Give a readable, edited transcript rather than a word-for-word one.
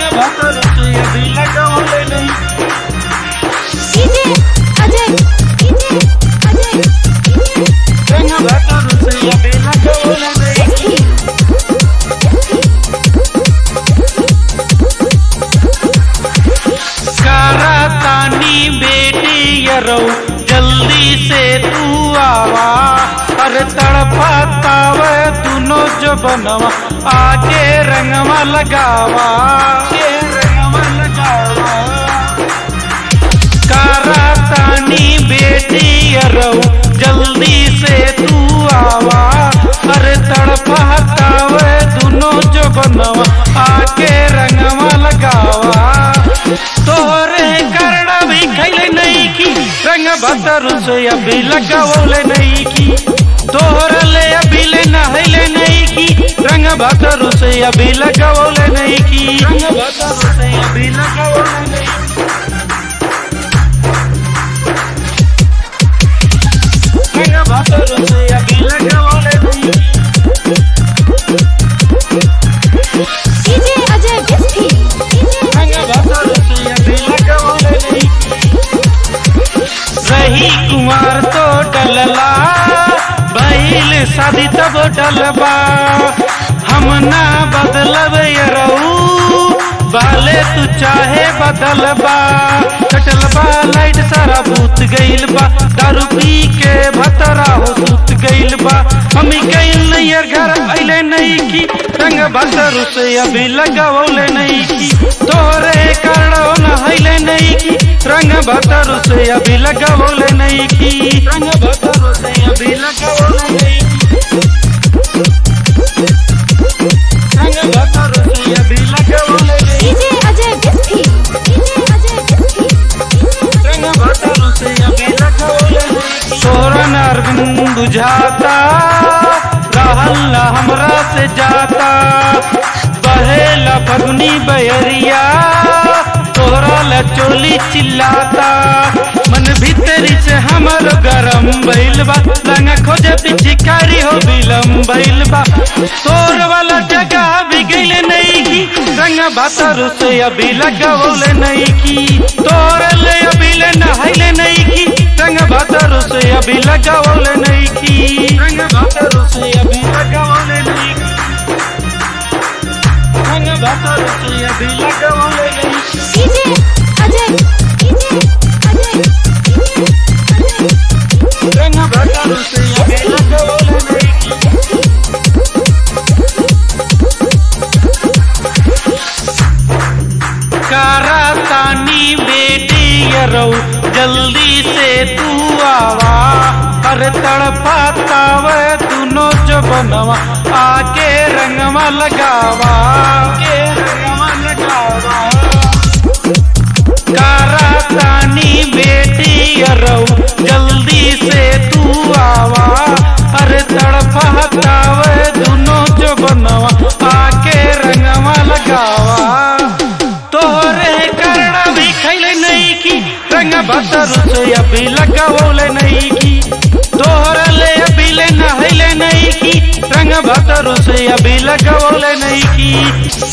भतर से अभी लगावले नहीं। रंग भतर से अभी लगावले नहीं। तानी बेटी यरो जल्दी से तू आवा, अरे तड़पाताव दोनों जो बनवा आके रंगवा लगावा, के रंगवा लगावा। कारा तानी बेटी यरो जल्दी से तू आवा, अरे तड़पाताव दोनों जो बनवा आके रंगवा लगावा। तोहरे करड़ा भी खैले नहीं की रंग भतर से अभी लगावले नहीं की, तोहरा ले अभी ले नहले नहीं की रंग भतर से अभी लगावले नहीं की, रंग भतर से अभी लगावले नहीं। रंग भतर से अभी लगावले नहीं। रही कुमार तो डलला भइल शादी तब डलबा, हम ना बदलब यरऊ बाले तू चाहे बदलबा। कटलबा लाइट सारा भूत गइल बा, दारू पी के भतरा हो सूत गइल बा। मम्मी गइल नैयर घर अइले नहीं की रंग भतर से अभी लगावले नहीं की, तोरे करड़ो नहले नहीं की रंग भतर से अभी लगावले नहीं की, रंग भतर से अभी लगावले नहीं की, रंग भतर से अभी लगावले नहीं की, रंग भतर से अभी लगावले नहीं। तोरा अरविंद बुझाता रहल न हमरा से जाता, बहेला फगुनी बहरिया तोरा ला चोली चिल्लाता। मन भीतरी से हमर गरम भइल बा, लंगा खोजे पिचकारी हो बिलम भइल बा। तोर वाला जगह भी गइले नहीं की रंग भतर से अभी लगावले नहीं की, तोर ले अभी ले नहले नहीं की रंग भतर से अभी लगावले नहीं की, रंग भतर से अभी लगावले नहीं की, रंग भतर से अभी लगावले नहीं की। रंग भतर से अभी लगावले नहीं की। कारा तानी बेटी यरो जल्दी से तू आवा, अरे तड़पाताव दोनों जो बनवा आके रंगवा लगावा, के रंगवा लगावा। कारा तानी बेटी यरो जल्दी से तू आवा, अरे तड़पाताव दोनों जो बनवा आके रंगवा लगावा। तोहरे करड़ा भी खैले नहीं की रंग भतर से अभी लगावले नहीं की, तोहरा ले अभी ले नहले नहीं की रंग भतर से अभी लगावले नहीं की।